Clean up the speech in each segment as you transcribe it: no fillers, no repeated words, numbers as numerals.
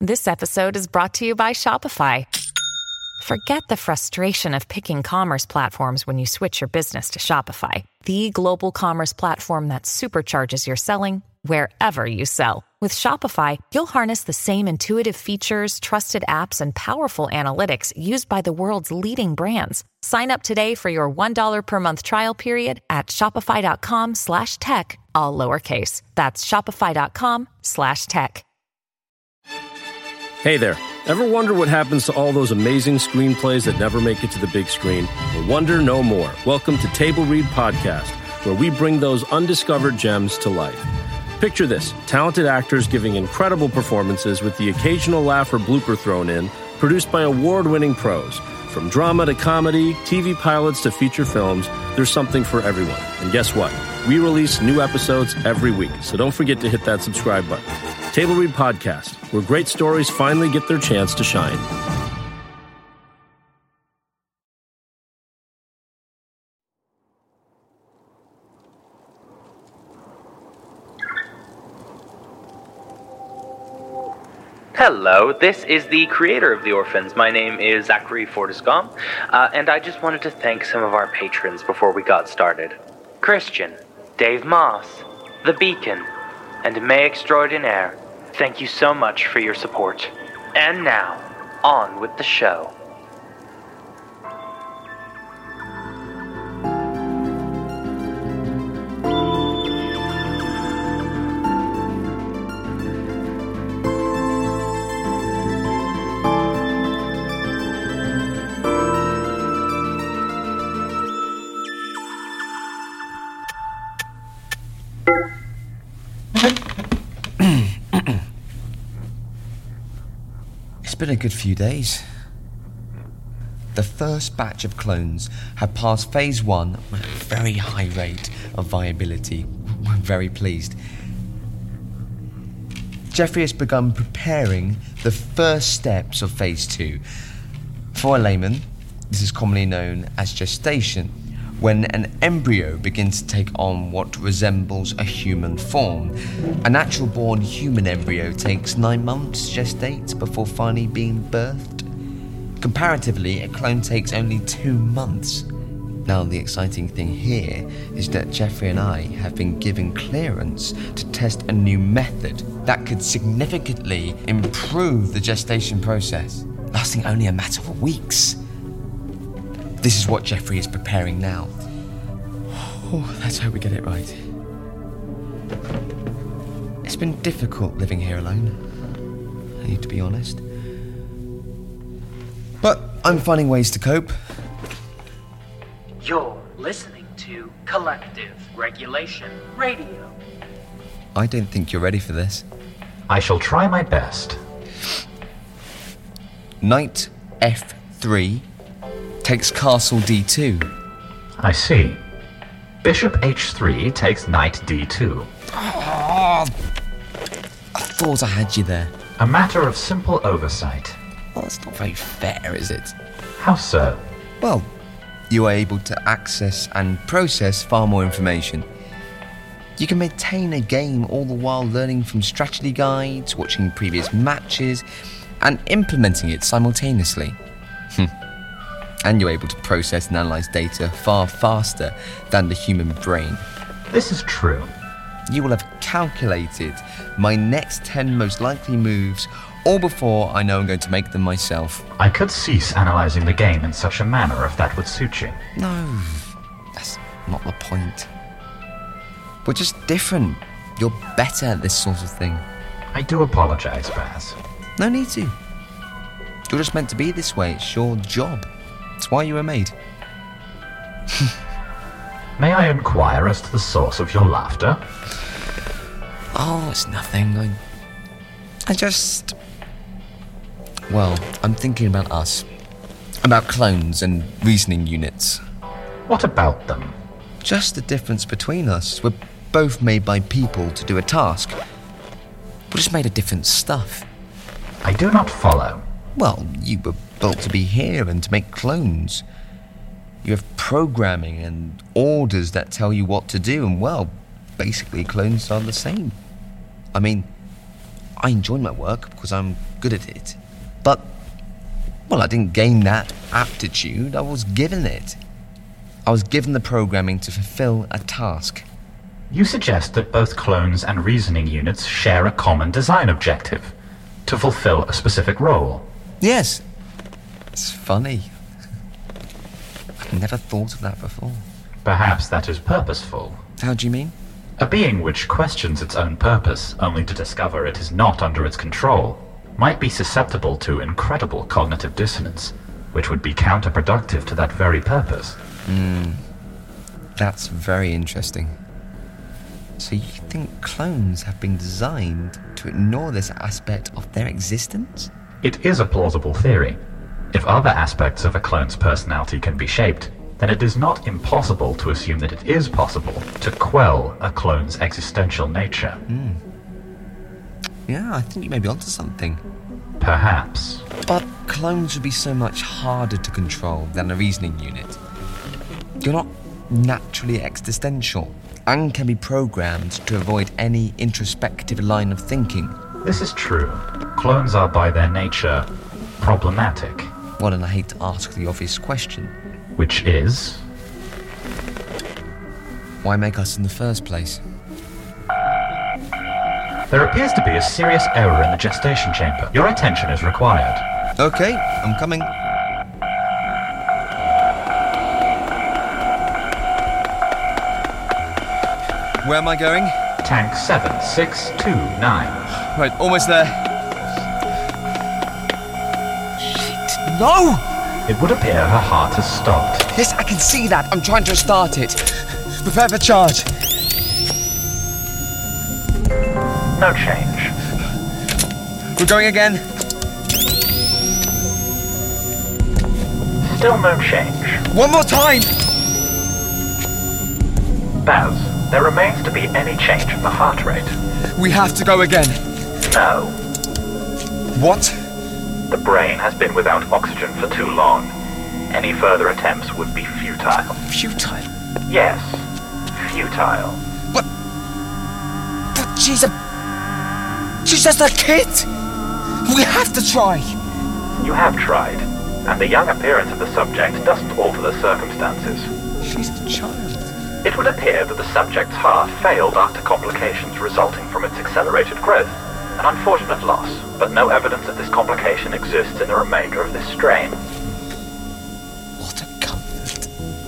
This episode is brought to you by Shopify. Forget the frustration of picking commerce platforms when you switch your business to Shopify, the global commerce platform that supercharges your selling wherever you sell. With Shopify, you'll harness the same intuitive features, trusted apps, and powerful analytics used by the world's leading brands. Sign up today for your $1 per month trial period at shopify.com/tech, all lowercase. That's shopify.com/tech. Hey there. Ever wonder what happens to all those amazing screenplays that never make it to the big screen? Well, wonder no more. Welcome to Table Read Podcast, where we bring those undiscovered gems to life. Picture this, talented actors giving incredible performances with the occasional laugh or blooper thrown in, produced by award-winning pros. From drama to comedy, TV pilots to feature films, there's something for everyone. And guess what? We release new episodes every week, so don't forget to hit that subscribe button. Table Read Podcast, where great stories finally get their chance to shine. Hello, this is the creator of The Orphans. My name is Zachary Fortescombe, and I just wanted to thank some of our patrons before we got started. Christian, Dave Moss, The Beacon, and May Extraordinaire. Thank you so much for your support. And now, on with the show. It's been a good few days. The first batch of clones have passed phase 1 with a very high rate of viability. We're very pleased. Jeffrey has begun preparing the first steps of phase 2. For a layman, this is commonly known as gestation, when an embryo begins to take on what resembles a human form. A natural-born human embryo takes 9 months to gestate before finally being birthed. Comparatively, a clone takes only 2 months. Now, the exciting thing here is that Jeffrey and I have been given clearance to test a new method that could significantly improve the gestation process, lasting only a matter of weeks. This is what Jeffrey is preparing now. Oh, let's hope we get it right. It's been difficult living here alone, I need to be honest. But I'm finding ways to cope. You're listening to Collective Regulation Radio. I don't think you're ready for this. I shall try my best. Knight F3 takes castle D2. I see. Bishop H3 takes knight D2. Oh, I thought I had you there. A matter of simple oversight. Well, that's not very fair, is it? How so? Well, you are able to access and process far more information. You can maintain a game all the while learning from strategy guides, watching previous matches, and implementing it simultaneously. And you're able to process and analyze data far faster than the human brain. This is true. You will have calculated my next 10 most likely moves all before I know I'm going to make them myself. I could cease analyzing the game in such a manner if that would suit you. No, that's not the point. We're just different. You're better at this sort of thing. I do apologize, Baz. No need to. You're just meant to be this way. It's your job. It's why you were made. May I inquire as to the source of your laughter? Oh, it's nothing. I just... Well, I'm thinking about us. About clones and reasoning units. What about them? Just the difference between us. We're both made by people to do a task. We're just made of different stuff. I do not follow. Well, you were built to be here and to make clones. You have programming and orders that tell you what to do, and well, basically clones are the same. I mean, I enjoy my work because I'm good at it. But, well, I didn't gain that aptitude. I was given it. I was given the programming to fulfill a task. You suggest that both clones and reasoning units share a common design objective, to fulfill a specific role. Yes. It's funny. I've never thought of that before. Perhaps that is purposeful. How do you mean? A being which questions its own purpose only to discover it is not under its control might be susceptible to incredible cognitive dissonance, which would be counterproductive to that very purpose. That's very interesting. So you think clones have been designed to ignore this aspect of their existence? It is a plausible theory. If other aspects of a clone's personality can be shaped, then it is not impossible to assume that it is possible to quell a clone's existential nature. Yeah, I think you may be onto something. Perhaps. But clones would be so much harder to control than a reasoning unit. You're not naturally existential and can be programmed to avoid any introspective line of thinking. This is true. Clones are by their nature problematic. Well, and I hate to ask the obvious question. Which is? Why make us in the first place? There appears to be a serious error in the gestation chamber. Your attention is required. Okay, I'm coming. Where am I going? Tank 7629. Right, almost there. Shit, no! It would appear her heart has stopped. Yes, I can see that. I'm trying to restart it. Prepare for charge. No change. We're going again. Still no change. One more time! Baz, there remains to be any change in the heart rate. We have to go again. No. What? The brain has been without oxygen for too long. Any further attempts would be futile. Futile? Yes, futile. But she's just a kid! We have to try! You have tried, and the young appearance of the subject doesn't alter the circumstances. She's a child. It would appear that the subject's heart failed after complications resulting from its accelerated growth. An unfortunate loss, but no evidence that this complication exists in the remainder of this strain. What a comfort.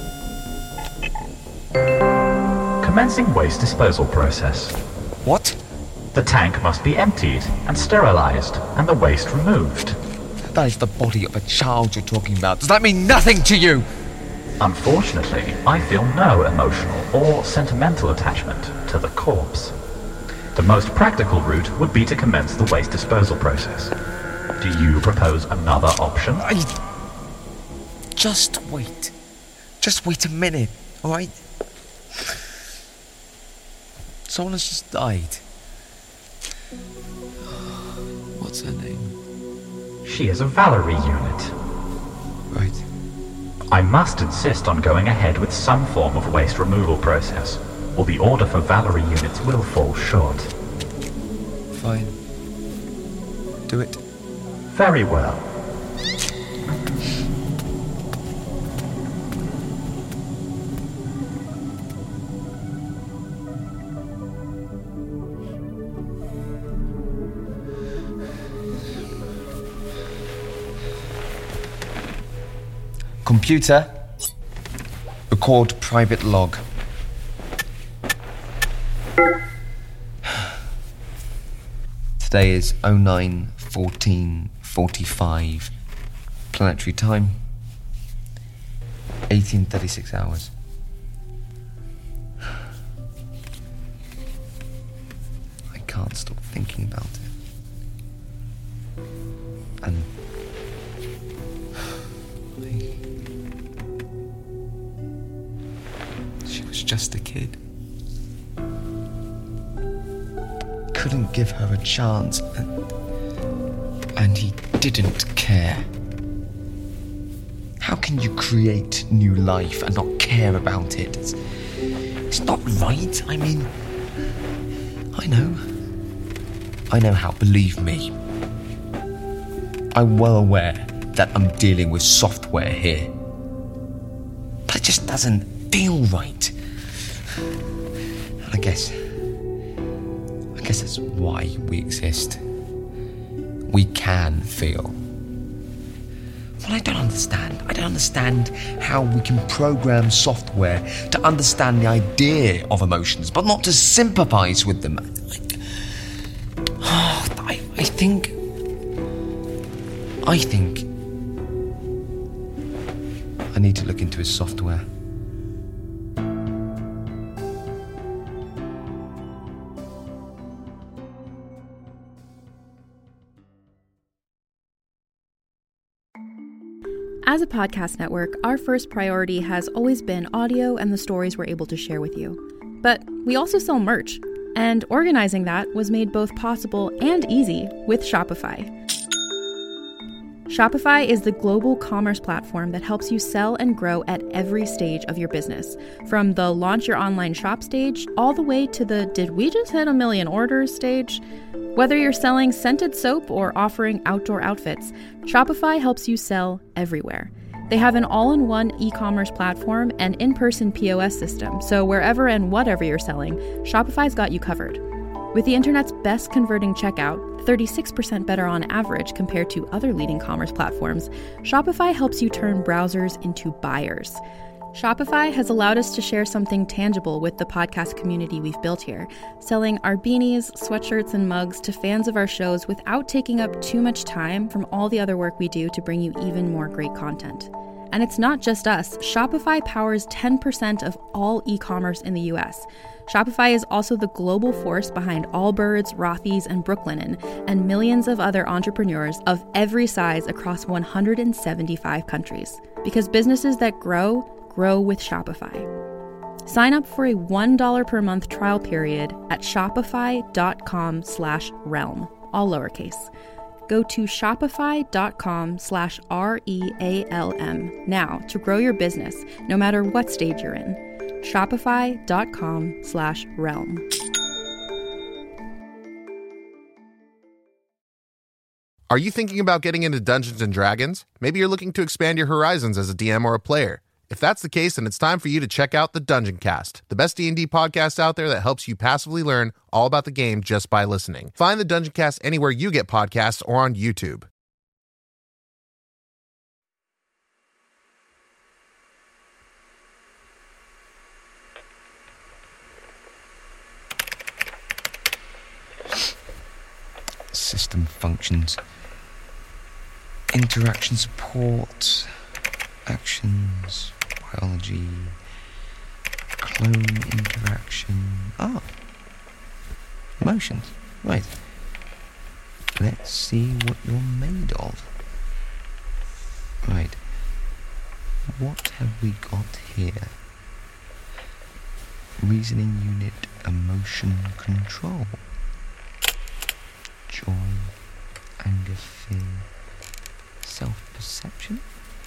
Commencing waste disposal process. What? The tank must be emptied and sterilized, and the waste removed. That is the body of a child you're talking about. Does that mean nothing to you? Unfortunately, I feel no emotional or sentimental attachment to the corpse. The most practical route would be to commence the waste disposal process. Do you propose another option? Just wait. Just wait a minute, alright? Someone has just died. What's her name? She is a Valerie unit. Right. I must insist on going ahead with some form of waste removal process, or the order for Valerie units will fall short. Fine. Do it. Very well. Computer, record private log. Today is 09:14:45 planetary time, 1836 hours. I can't stop thinking about it. And she was just a kid. Couldn't give her a chance, and he didn't care. How can you create new life and not care about it? It's not right. I mean, I know. I know how, believe me. I'm well aware that I'm dealing with software here. But it just doesn't feel right. And I guess that's why we exist. We can feel. Well, I don't understand. I don't understand how we can program software to understand the idea of emotions, but not to sympathize with them. I think I need to look into his software. As a podcast network, our first priority has always been audio and the stories we're able to share with you. But we also sell merch, and organizing that was made both possible and easy with Shopify. Shopify is the global commerce platform that helps you sell and grow at every stage of your business, from the launch your online shop stage all the way to the did we just hit 1 million orders stage. Whether you're selling scented soap or offering outdoor outfits, Shopify helps you sell everywhere. They have an all-in-one e-commerce platform and in-person POS system, so wherever and whatever you're selling, Shopify's got you covered. With the internet's best converting checkout, 36% better on average compared to other leading commerce platforms, Shopify helps you turn browsers into buyers. Shopify has allowed us to share something tangible with the podcast community we've built here, selling our beanies, sweatshirts, and mugs to fans of our shows without taking up too much time from all the other work we do to bring you even more great content. And it's not just us. Shopify powers 10% of all e-commerce in the US. Shopify is also the global force behind Allbirds, Rothy's, and Brooklinen, and millions of other entrepreneurs of every size across 175 countries. Because businesses that grow with Shopify. Sign up for a $1 per month trial period at shopify.com/realm, all lowercase. Go to shopify.com/REALM now to grow your business, no matter what stage you're in. Shopify.com/realm. Are you thinking about getting into Dungeons & Dragons? Maybe you're looking to expand your horizons as a DM or a player. If that's the case, then it's time for you to check out the Dungeon Cast, the best D&D podcast out there that helps you passively learn all about the game just by listening. Find the Dungeon Cast anywhere you get podcasts or on YouTube. System functions. Interaction support. Actions. Biology. Clone interaction. Emotions. Right. Let's see what you're made of. Right. What have we got here? Reasoning unit, emotion control. Joy, anger, fear, self-perception.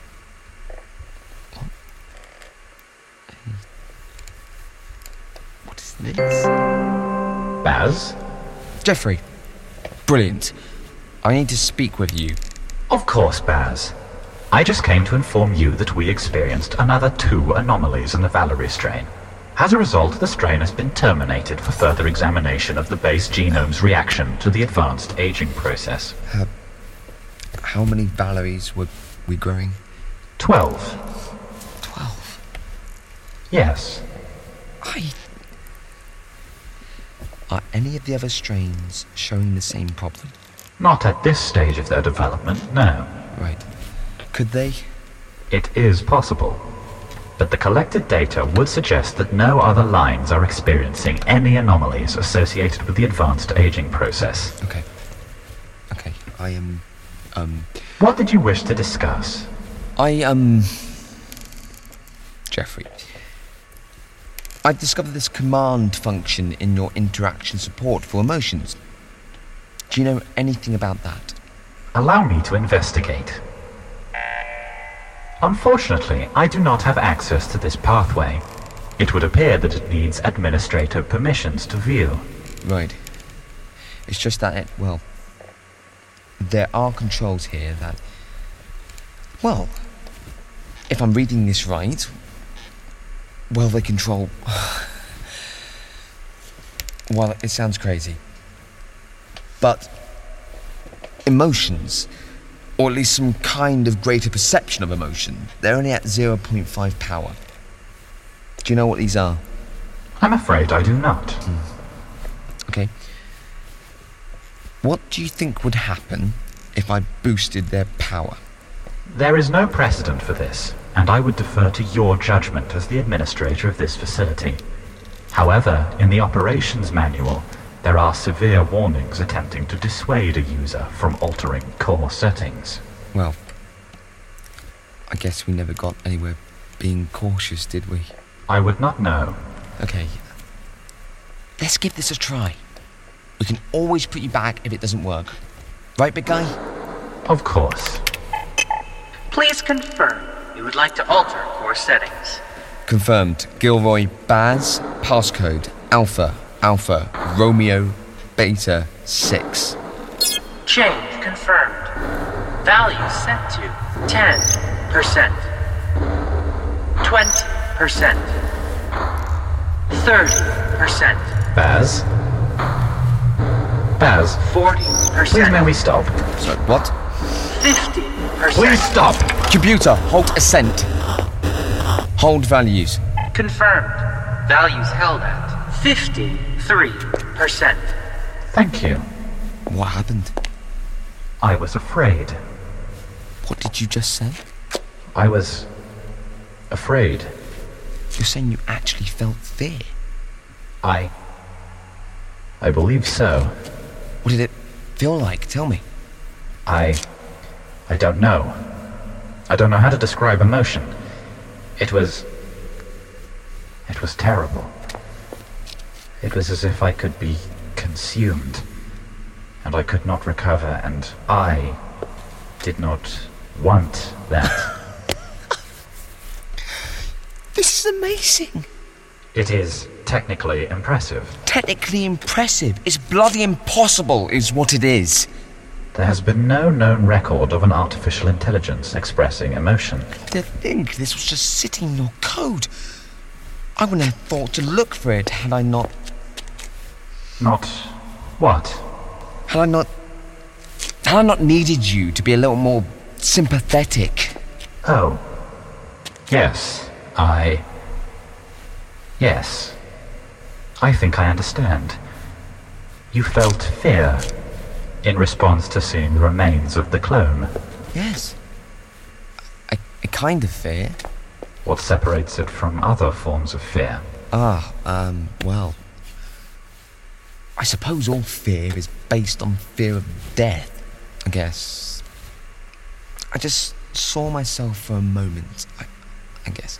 What is this? Baz? Jeffrey. Brilliant. I need to speak with you. Of course, Baz. I just came to inform you that we experienced another 2 anomalies in the Valerie strain. As a result, the strain has been terminated for further examination of the base genome's reaction to the advanced aging process. How many Valeries were we growing? 12. 12? Yes. Are any of the other strains showing the same problem? Not at this stage of their development, no. Right. Could they? It is possible. But the collected data would suggest that no other lines are experiencing any anomalies associated with the advanced aging process. Okay. I am, What did you wish to discuss? Jeffrey. I've discovered this command function in your interaction support for emotions. Do you know anything about that? Allow me to investigate. Unfortunately, I do not have access to this pathway. It would appear that it needs administrator permissions to view. Right. It's just that, there are controls here that, if I'm reading this right, they control... it sounds crazy. But emotions, or at least some kind of greater perception of emotion, they're only at 0.5 power. Do you know what these are? I'm afraid I do not. Okay. What do you think would happen if I boosted their power? There is no precedent for this, and I would defer to your judgment as the administrator of this facility. However, in the operations manual, there are severe warnings attempting to dissuade a user from altering core settings. Well, I guess we never got anywhere being cautious, did we? I would not know. Okay. Let's give this a try. We can always put you back if it doesn't work. Right, big guy? Of course. Please confirm you would like to alter core settings. Confirmed. Gilroy Baz, passcode Alpha Romeo Beta 6. Change confirmed. Value set to 10%, 20%, 30%. Baz? 40%. Please may we stop? Sorry, what? 50%. Please stop! Computer, halt assent. Hold values. Confirmed. Values held at 53%. Thank you. What happened? I was afraid. What did you just say? I was afraid. You're saying you actually felt fear? I believe so. What did it feel like? Tell me. I don't know. I don't know how to describe emotion. It was terrible. It was as if I could be consumed, and I could not recover, and I did not want that. This is amazing. It is technically impressive. Technically impressive. It's bloody impossible, is what it is. There has been no known record of an artificial intelligence expressing emotion. To think this was just sitting in your code. I wouldn't have thought to look for it had I not... Not what? Had I not needed you to be a little more sympathetic. Oh. Yes. Yes. I think I understand. You felt fear in response to seeing the remains of the clone. Yes. A kind of fear. What separates it from other forms of fear? Well... I suppose all fear is based on fear of death, I guess. I just saw myself for a moment, I guess.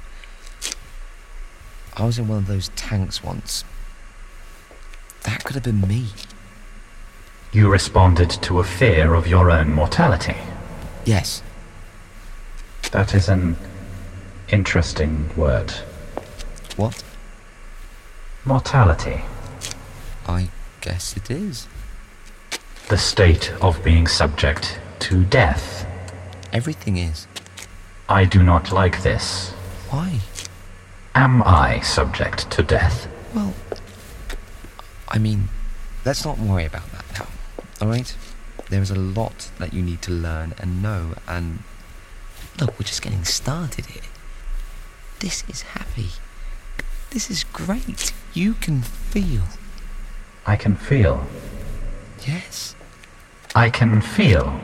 I was in one of those tanks once. That could have been me. You responded to a fear of your own mortality. Yes. That is an interesting word. What? Mortality. I guess it is. The state of being subject to death. Everything is. I do not like this. Why? Am I subject to death? Well, I mean, let's not worry about that now, alright? There is a lot that you need to learn and know, and look, we're just getting started here. This is happy. This is great. You can feel. I can feel. Yes. I can feel.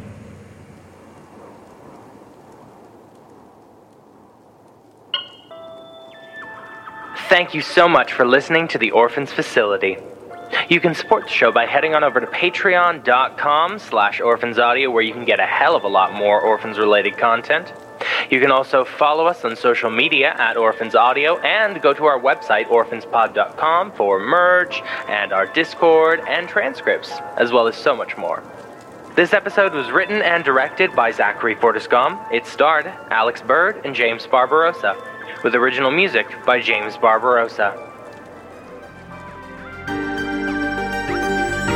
Thank you so much for listening to the Orphans Facility. You can support the show by heading on over to patreon.com/orphansaudio, where you can get a hell of a lot more Orphans-related content. You can also follow us on social media at Orphans Audio, and go to our website, orphanspod.com, for merch and our Discord and transcripts, as well as so much more. This episode was written and directed by Zachary Fortescombe. It starred Alex Bird and James Barbarossa, with original music by James Barbarossa.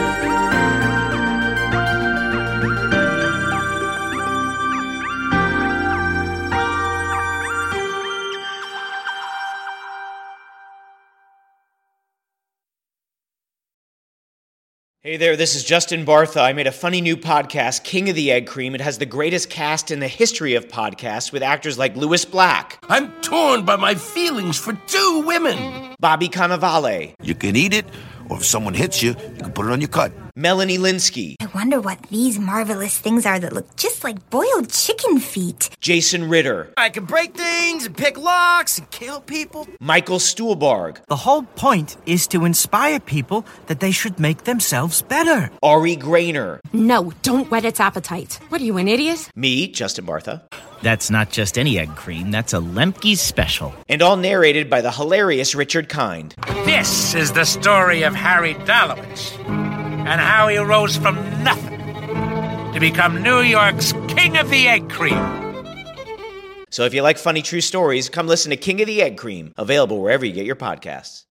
Hey there, this is Justin Bartha. I made a funny new podcast, King of the Egg Cream. It has the greatest cast in the history of podcasts with actors like Louis Black. I'm torn by my feelings for two women. Bobby Cannavale. You can eat it, or if someone hits you, you can put it on your cut. Melanie Linsky. I wonder what these marvelous things are that look just like boiled chicken feet. Jason Ritter. I can break things and pick locks and kill people. Michael Stuhlbarg. The whole point is to inspire people that they should make themselves better. Ari Grainer. No, don't whet its appetite. What are you, an idiot? Me, Justin Bartha. That's not just any egg cream, that's a Lemke's special. And all narrated by the hilarious Richard Kind. This is the story of Harry Dalowitz and how he rose from nothing to become New York's King of the Egg Cream. So if you like funny true stories, come listen to King of the Egg Cream, available wherever you get your podcasts.